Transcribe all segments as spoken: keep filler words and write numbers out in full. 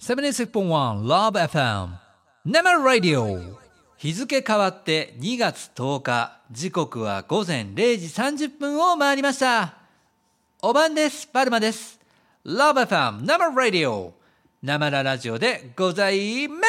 セブンティーシックスポイントワン Love エフエム 生ラディオ。日付変わってにがつとおか、時刻は午前れいじさんじゅっぷんを回りました。おばんです。パルマです。 Love エフエム 生ラディオ、生ララジオでございます。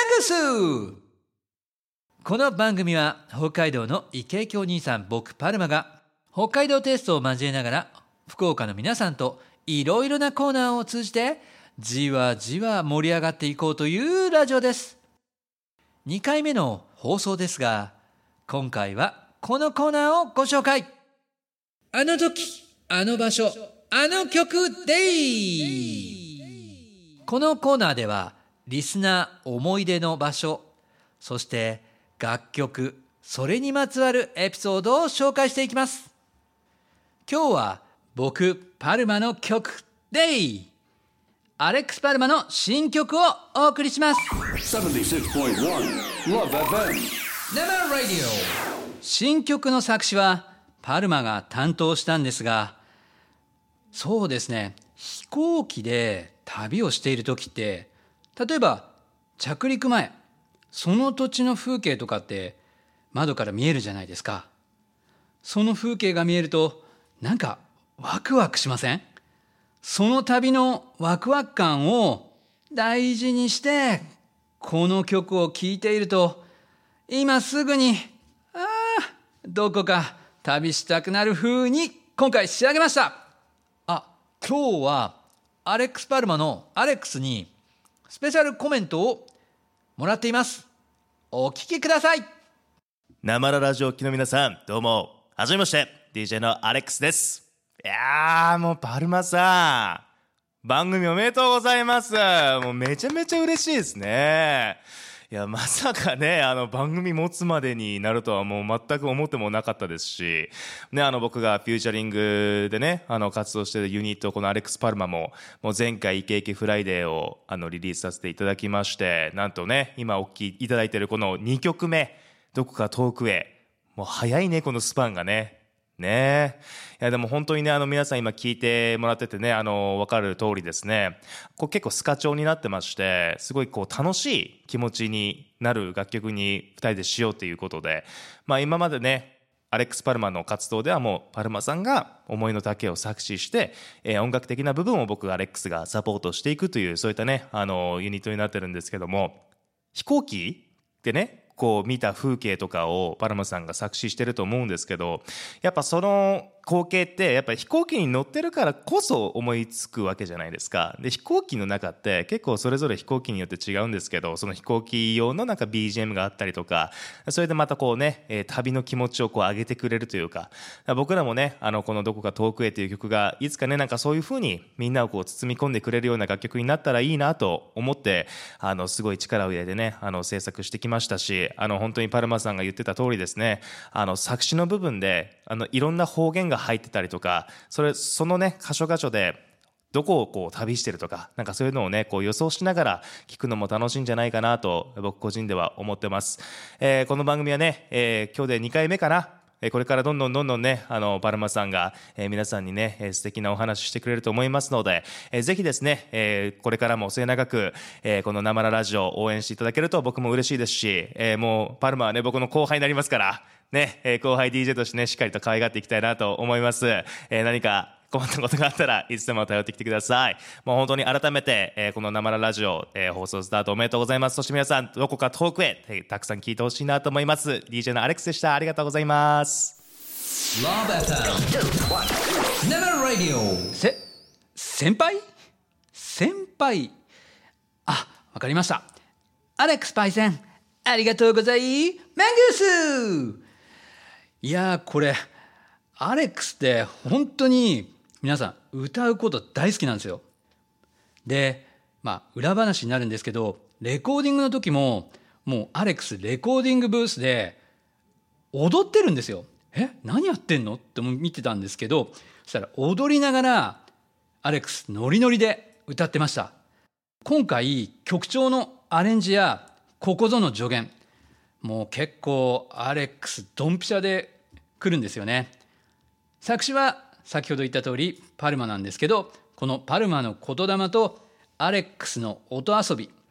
この番組は北海道のイケイケお兄さん僕パルマが北海道テイストを交えながら福岡の皆さんといろいろなコーナーを通じてじわじわ盛り上がっていこうというラジオです。にかいめの放送ですが、今回はこのコーナーをご紹介。あの時、あの場所、あの曲デイ。このコーナーではリスナー思い出の場所、そして楽曲、それにまつわるエピソードを紹介していきます。今日は僕パルマの曲デイ、アレックス・パルマの新曲をお送りします。 セブンティーシックスポイントワン Love エフエム生ラディオ。新曲の作詞はパルマが担当したんですが、そうですね、飛行機で旅をしている時って、例えば着陸前、その土地の風景とかって窓から見えるじゃないですか。その風景が見えるとなんかワクワクしません？その旅のワクワク感を大事にしてこの曲を聴いていると、今すぐにああどこか旅したくなる風に今回仕上げました。あ、今日はアレックス・パルマのアレックスにスペシャルコメントをもらっています。お聞きください。 生ララジオ機の皆さん、どうもはじめまして、 ディージェー のアレックスです。いやーもうパルマさん、番組おめでとうございます。もうめちゃめちゃ嬉しいですね。いやまさかね、あの番組持つまでになるとはもう全く思ってもなかったですし、ね、あの僕がフューチャリングでね、あの活動しているユニット、このアレックス・パルマも、もう前回イケイケフライデーをあのリリースさせていただきまして、なんとね、今お聴きいただいているこのにきょくめ、どこか遠くへ、もう早いね、このスパンがね。ねえ、いやでも本当にね、あの皆さん今聞いてもらっててね、あの分かる通りですね、こう結構スカ調になってまして、すごいこう楽しい気持ちになる楽曲にふたりでしようということで、まあ今までね、アレックス・パルマの活動ではもうパルマさんが思いの丈を作詞して、えー、音楽的な部分を僕アレックスがサポートしていくという、そういったね、あのユニットになってるんですけども、飛行機ってね、こう見た風景とかをパルマさんが作詞してると思うんですけど、やっぱその光景ってやっぱり飛行機に乗ってるからこそ思いつくわけじゃないですか。で飛行機の中って結構それぞれ飛行機によって違うんですけど、その飛行機用のなんか ビージーエム があったりとか、それでまたこうね、えー、旅の気持ちをこう上げてくれるというか、僕らもね、あのこのどこか遠くへという曲がいつかね、なんかそういう風にみんなをこう包み込んでくれるような楽曲になったらいいなと思って、あのすごい力を入れてね、あの制作してきましたし、あの本当にパルマさんが言ってた通りですね、あの作詞の部分であのいろんな方言が入ってたりとか、それそのね箇所箇所でどこをこう旅してるとか、なんかそういうのをねこう予想しながら聞くのも楽しいんじゃないかなと僕個人では思ってます。えー、この番組はね、えー、今日でにかいめかな。これからどんどんどんどんね、あのパルマさんが、えー、皆さんにね、えー、素敵なお話ししてくれると思いますので、えー、ぜひですね、えー、これからも末永く、えー、この生ラジオを応援していただけると僕も嬉しいですし、えー、もうパルマはね僕の後輩になりますからね、えー、後輩 ディージェー としてねしっかりと可愛がっていきたいなと思います。えー、何か困ったことがあったらいつでも頼ってきてください。もう本当に改めて、えー、この生ラジオ、えー、放送スタートおめでとうございます。そして皆さんどこか遠くへ、えー、たくさん聞いてほしいなと思います。 ディージェー のアレックスでした。ありがとうございます。 Love エフエム 生ラディオ。せ先輩先輩あ、わかりました。アレックスパイセン、ありがとうございマングース。いやー、これアレックスって本当に皆さん歌うこと大好きなんですよ。で、まあ裏話になるんですけど、レコーディングの時ももうアレックスレコーディングブースで踊ってるんですよ。え、何やってんのって見てたんですけど、そしたら踊りながらアレックスノリノリで歌ってました。今回曲調のアレンジやここぞの助言、もう結構アレックスドンピシャで来るんですよね。作詞は先ほど言った通りパルマなんですけど、このパルマの言霊とアレックスの音遊び、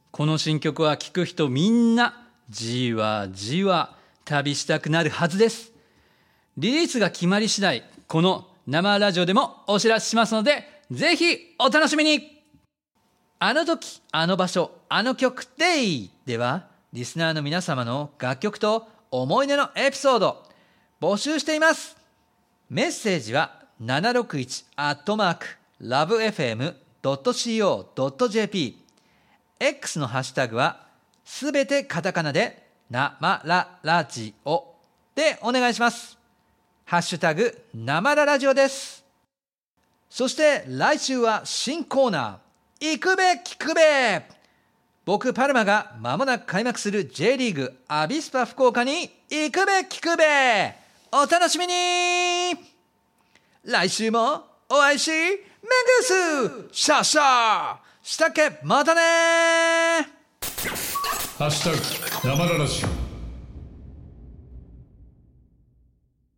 この新曲は聴く人みんなじわじわ旅したくなるはずです。リリースが決まり次第、この生ラジオでもお知らせしますので、ぜひお楽しみに。あの時、あの場所、あの曲デイでは、リスナーの皆様の楽曲と思い出のエピソード募集しています。メッセージはななろくいちアットマークラブエフエムドットシーオードットジェーピー、 X のハッシュタグはすべてカタカナでなまらラジオでお願いします。ハッシュタグなまらラジオです。そして来週は新コーナー、行くべ聞くべ。僕パルマが間もなく開幕する J リーグアビスパ福岡に行くべ聞くべ。お楽しみに。来週もお会いしめぐす。シャーシャーしたっけ。またね。 ハッシュタグなまらラジオ。